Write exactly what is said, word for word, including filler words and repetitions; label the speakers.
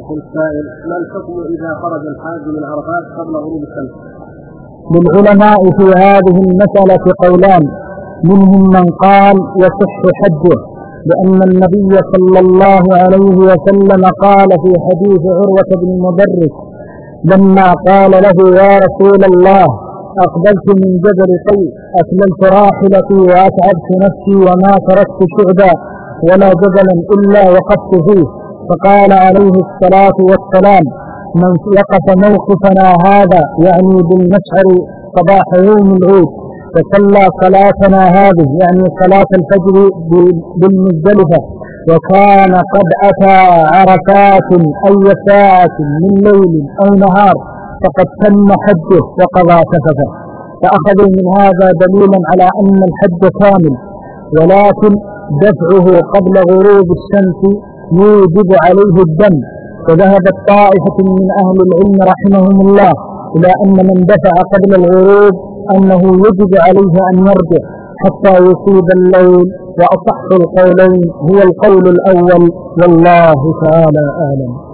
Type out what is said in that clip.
Speaker 1: السائل: ما الحكم إذا خرج الحاج من عرفات قبل غروب الشمس؟
Speaker 2: للعلماء في هذه المسألة قولان، منهم من قال يصح حجه، لأن النبي صلى الله عليه وسلم قال في حديث عروة بن المدرس لما قال له: يا رسول الله، أقبلت من جبل طيء، أكللت راحلتي وأتعبت نفسي وما تركت شعبا ولا جبلا إلا وقفت فيه، فقال عليه الصلاة والسلام: من وقف موقفنا هذا يعني بالمشعر صباح يوم العيد فصلى صلاتنا هذه يعني صلاة الفجر بالمزدلفة وكان قد أتى عرفات أي ساعة من ليل أو نهار فقد تم حجه وقضى تفثه. فأخذوا من هذا دليلا على أن الحج كامل، ولكن دفعه قبل غروب الشمس يوجب عليه الدم. وذهبت طائفة من أهل العلم رحمهم الله إلى أن من دفع قبل الغروب أنه يجب عليه أن يرجع حتى يصيب الليل، وأصح القولين هو القول الأول، والله تعالى أعلم.